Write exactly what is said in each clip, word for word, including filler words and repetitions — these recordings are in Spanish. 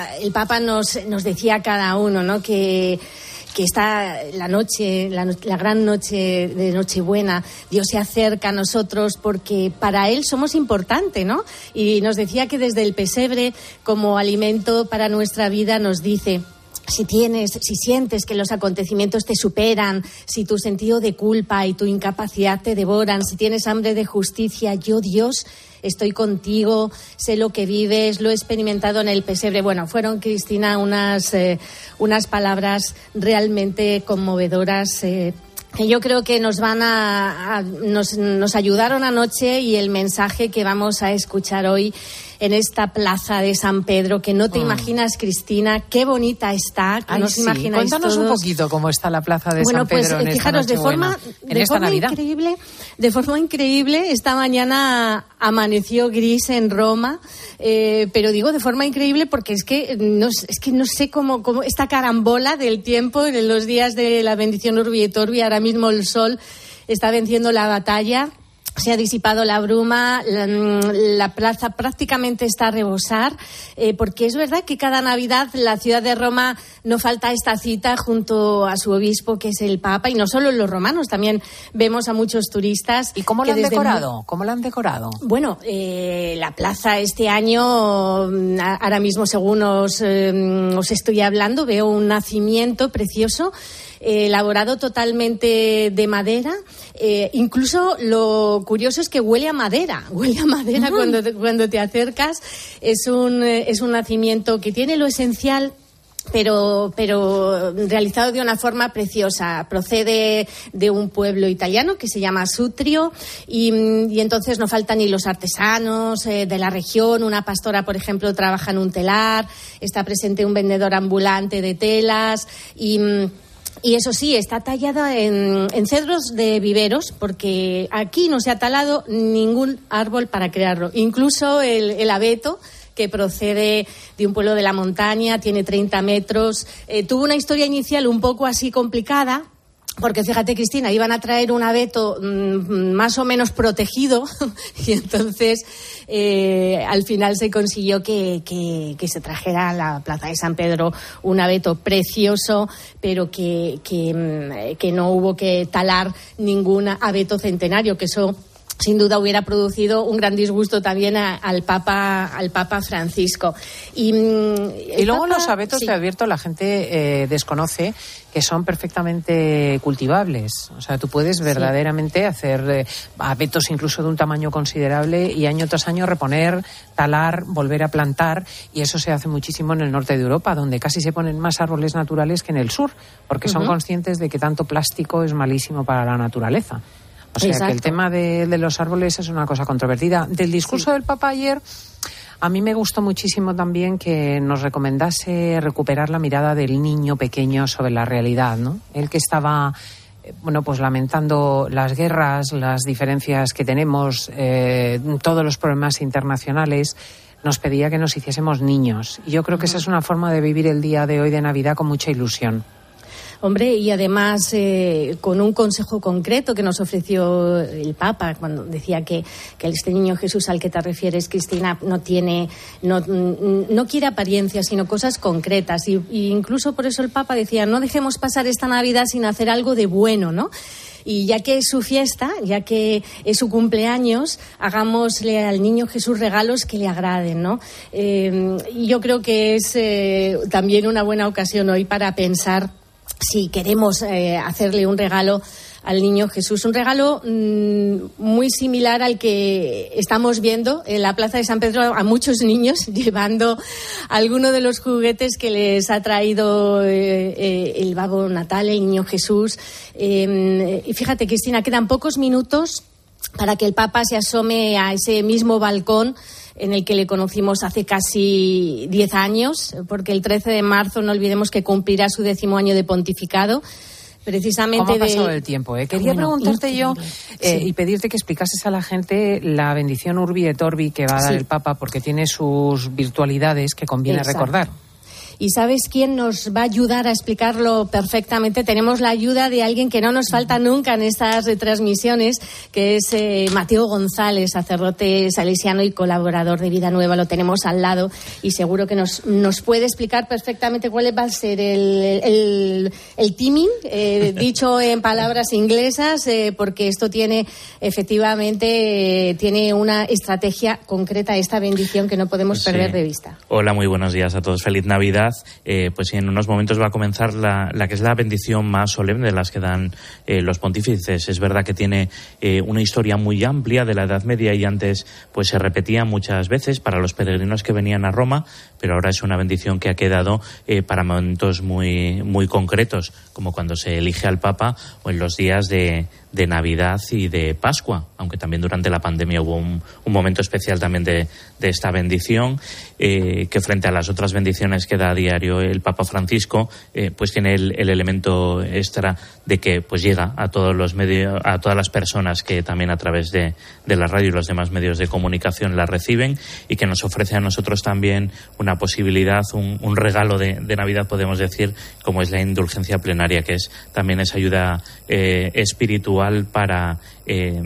Papa, el Papa nos, nos decía a cada uno, ¿no?, que... que está la noche, la, la gran noche de Nochebuena, Dios se acerca a nosotros porque para Él somos importantes, ¿no? Y nos decía que desde el pesebre, como alimento para nuestra vida, nos dice: si tienes, si sientes que los acontecimientos te superan, si tu sentido de culpa y tu incapacidad te devoran, si tienes hambre de justicia, yo, Dios, estoy contigo, sé lo que vives, lo he experimentado en el pesebre. Bueno, fueron, Cristina, unas, eh, unas palabras realmente conmovedoras, eh, que yo creo que nos van a, a nos, nos ayudaron anoche, y el mensaje que vamos a escuchar hoy en esta plaza de San Pedro, que no te mm. imaginas, Cristina, qué bonita está, que Ay, no os sí. imagináis Cuéntanos todos. un poquito cómo está la plaza de bueno, San Pedro pues, en fijaros, esta de forma, en de esta forma Navidad. increíble, de forma increíble, esta mañana amaneció gris en Roma, eh, pero digo de forma increíble porque es que no, es que no sé cómo, cómo esta carambola del tiempo en los días de la bendición Urbi et Orbi, ahora mismo el sol está venciendo la batalla. Se ha disipado la bruma, la, la plaza prácticamente está a rebosar, eh, porque es verdad que cada Navidad la ciudad de Roma no falta esta cita junto a su obispo, que es el Papa, y no solo los romanos, también vemos a muchos turistas. ¿Y cómo lo han decorado? Muy... ¿Cómo lo han decorado? Bueno, eh, la plaza este año, ahora mismo según os, eh, os estoy hablando, veo un nacimiento precioso, Eh, elaborado totalmente de madera. Eh, incluso lo curioso es que huele a madera, huele a madera uh-huh. cuando te, cuando te acercas. Es un, eh, es un nacimiento que tiene lo esencial, pero pero realizado de una forma preciosa. Procede de un pueblo italiano que se llama Sutrio, y, y entonces no faltan ni los artesanos eh, de la región. Una pastora, por ejemplo, trabaja en un telar, está presente un vendedor ambulante de telas, y Y eso sí, está tallada en, en cedros de viveros, porque aquí no se ha talado ningún árbol para crearlo. Incluso el, el abeto, que procede de un pueblo de la montaña, tiene treinta metros. Eh, tuvo una historia inicial un poco así complicada, porque fíjate, Cristina, iban a traer un abeto mmm, más o menos protegido y entonces eh, al final se consiguió que, que, que se trajera a la plaza de San Pedro un abeto precioso, pero que, que, que no hubo que talar ningún abeto centenario, que eso sin duda hubiera producido un gran disgusto también a, al Papa al Papa Francisco. Y, y luego Papa, los abetos, sí. te advierto, la gente eh, desconoce que son perfectamente cultivables. O sea, tú puedes verdaderamente sí. hacer eh, abetos incluso de un tamaño considerable y año tras año reponer, talar, volver a plantar, y eso se hace muchísimo en el norte de Europa, donde casi se ponen más árboles naturales que en el sur, porque uh-huh. son conscientes de que tanto plástico es malísimo para la naturaleza. O sea, Exacto. que el tema de, de los árboles es una cosa controvertida. Del discurso sí. del Papa ayer, a mí me gustó muchísimo también que nos recomendase recuperar la mirada del niño pequeño sobre la realidad, ¿no? Él que estaba, eh, bueno, pues lamentando las guerras, las diferencias que tenemos, eh, todos los problemas internacionales, nos pedía que nos hiciésemos niños. Y yo creo que esa es una forma de vivir el día de hoy de Navidad con mucha ilusión. Hombre, y además eh, con un consejo concreto que nos ofreció el Papa cuando decía que, que este niño Jesús al que te refieres, Cristina, no tiene, no, no quiere apariencias, sino cosas concretas. Y, y incluso por eso el Papa decía: no dejemos pasar esta Navidad sin hacer algo de bueno, ¿no? Y ya que es su fiesta, ya que es su cumpleaños, hagámosle al niño Jesús regalos que le agraden, ¿no? Eh, y yo creo que es eh, también una buena ocasión hoy para pensar si queremos eh, hacerle un regalo al niño Jesús, un regalo mmm, muy similar al que estamos viendo en la Plaza de San Pedro a muchos niños llevando alguno de los juguetes que les ha traído eh, eh, el Babo Natal, el niño Jesús. Eh, y fíjate, Cristina, quedan pocos minutos para que el Papa se asome a ese mismo balcón en el que le conocimos hace casi diez años, porque el trece de marzo no olvidemos que cumplirá su décimo año de pontificado. Precisamente ¿Cómo ha pasado de... el tiempo? Eh? Quería bueno, preguntarte yo eh, sí. y pedirte que explicases a la gente la bendición Urbi et Orbi que va a dar sí. el Papa, porque tiene sus virtualidades que conviene Exacto. recordar. ¿Y sabes quién nos va a ayudar a explicarlo perfectamente? Tenemos la ayuda de alguien que no nos falta nunca en estas retransmisiones, que es eh, Mateo González, sacerdote salesiano y colaborador de Vida Nueva. Lo tenemos al lado y seguro que nos, nos puede explicar perfectamente cuál va a ser el, el, el timing, eh, dicho en palabras inglesas, eh, porque esto tiene, efectivamente, eh, tiene una estrategia concreta, esta bendición que no podemos sí. perder de vista. Hola, muy buenos días a todos. Feliz Navidad. Eh, pues sí, en unos momentos va a comenzar la, la que es la bendición más solemne de las que dan eh, los pontífices. Es verdad que tiene eh, una historia muy amplia de la Edad Media y antes pues se repetía muchas veces para los peregrinos que venían a Roma, pero ahora es una bendición que ha quedado eh, para momentos muy, muy concretos, como cuando se elige al Papa o en los días de, de Navidad y de Pascua, aunque también durante la pandemia hubo un, un momento especial también de, de esta bendición, eh, que frente a las otras bendiciones que da a diario el Papa Francisco, eh, pues tiene el, el elemento extra de que pues llega a todos los medios, a todas las personas que también a través de, de la radio y los demás medios de comunicación la reciben, y que nos ofrece a nosotros también una posibilidad, un, un regalo de, de Navidad, podemos decir, como es la indulgencia plenaria, que es también esa ayuda eh, espiritual para eh,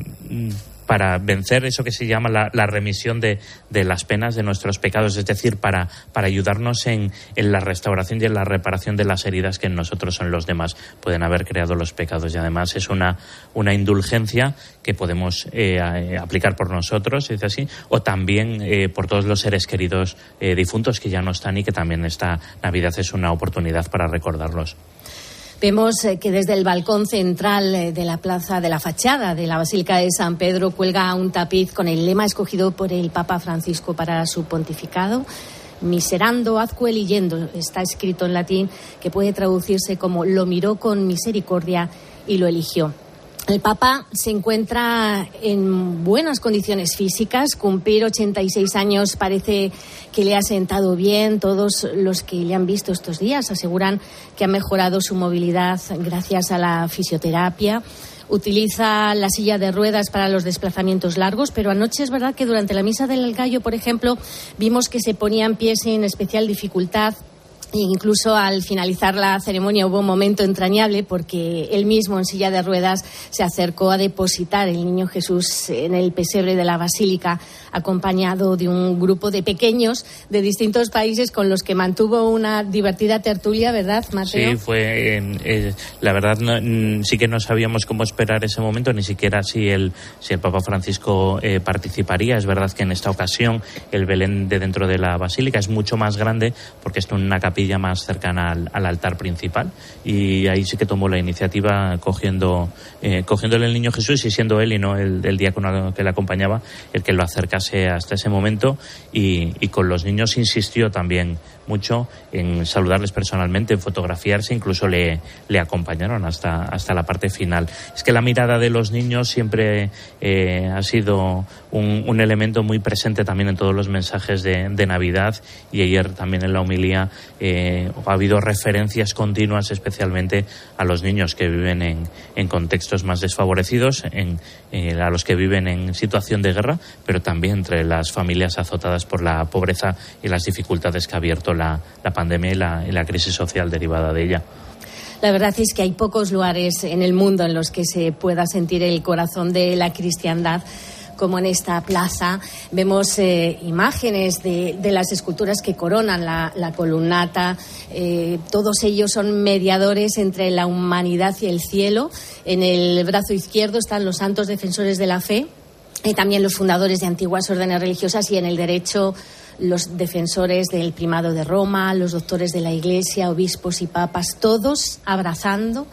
para vencer eso que se llama la, la remisión de, de las penas de nuestros pecados, es decir, para, para ayudarnos en, en la restauración y en la reparación de las heridas que en nosotros o en los demás pueden haber creado los pecados. Y además es una, una indulgencia que podemos eh, aplicar por nosotros, es así, o también eh, por todos los seres queridos eh, difuntos que ya no están y que también esta Navidad es una oportunidad para recordarlos. Vemos que desde el balcón central de la plaza, de la fachada de la Basílica de San Pedro, cuelga un tapiz con el lema escogido por el Papa Francisco para su pontificado: Miserando ad coeligendum. Está escrito en latín, que puede traducirse como lo miró con misericordia y lo eligió. El Papa se encuentra en buenas condiciones físicas. Cumplir ochenta y seis años parece que le ha sentado bien. Todos los que le han visto estos días aseguran que ha mejorado su movilidad gracias a la fisioterapia. Utiliza la silla de ruedas para los desplazamientos largos, pero anoche es verdad que durante la Misa del Gallo, por ejemplo, vimos que se ponía en pie sin especial dificultad. Incluso al finalizar la ceremonia hubo un momento entrañable porque él mismo en silla de ruedas se acercó a depositar el niño Jesús en el pesebre de la Basílica, acompañado de un grupo de pequeños de distintos países con los que mantuvo una divertida tertulia, ¿verdad, Mateo? Sí, fue eh, eh, la verdad no, sí que no sabíamos cómo esperar ese momento, ni siquiera si el, si el Papa Francisco eh, participaría. Es verdad que en esta ocasión el Belén de dentro de la Basílica es mucho más grande porque está en una capilla más cercana al, al altar principal, y ahí sí que tomó la iniciativa cogiendo eh, cogiéndole el niño Jesús y siendo él y no el, el diácono que le acompañaba el que lo acercase hasta ese momento, y, y con los niños insistió también mucho en saludarles personalmente, en fotografiarse, incluso le, le acompañaron hasta, hasta la parte final. Es que la mirada de los niños siempre eh, ha sido un, un elemento muy presente también en todos los mensajes de, de Navidad, y ayer también en la homilía eh, ha habido referencias continuas especialmente a los niños que viven en, en contextos más desfavorecidos, en, eh, a los que viven en situación de guerra, pero también entre las familias azotadas por la pobreza y las dificultades que ha abierto la, la pandemia y la, y la crisis social derivada de ella. La verdad es que hay pocos lugares en el mundo en los que se pueda sentir el corazón de la cristiandad como en esta plaza. Vemos eh, imágenes de, de las esculturas que coronan la, la columnata. Eh, todos ellos son mediadores entre la humanidad y el cielo. En el brazo izquierdo están los santos defensores de la fe, y también los fundadores de antiguas órdenes religiosas, y en el derecho los defensores del primado de Roma, los doctores de la Iglesia, obispos y papas, todos abrazando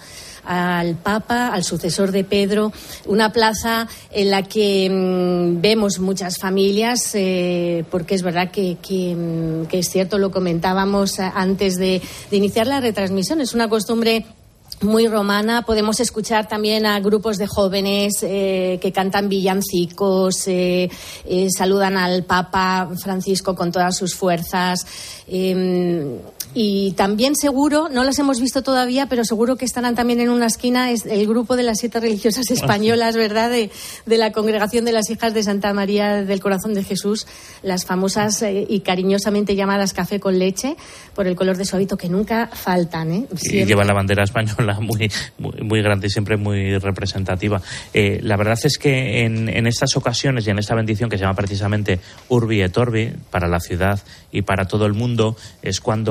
al Papa, al sucesor de Pedro. Una plaza en la que mmm, vemos muchas familias, eh, porque es verdad que, que, mmm, que es cierto, lo comentábamos antes de, de iniciar la retransmisión, es una costumbre muy romana. Podemos escuchar también a grupos de jóvenes eh, que cantan villancicos, eh, eh, saludan al Papa Francisco con todas sus fuerzas. Eh, y también seguro, no las hemos visto todavía, pero seguro que estarán también en una esquina es el grupo de las siete religiosas españolas, ¿verdad?, de, de la Congregación de las Hijas de Santa María del Corazón de Jesús, las famosas eh, y cariñosamente llamadas café con leche, por el color de su hábito, que nunca faltan, ¿eh? Siempre. Y lleva la bandera española muy, muy, muy grande y siempre muy representativa. Eh, la verdad es que en, en estas ocasiones y en esta bendición que se llama precisamente Urbi et Orbi, para la ciudad y para todo el mundo, es cuando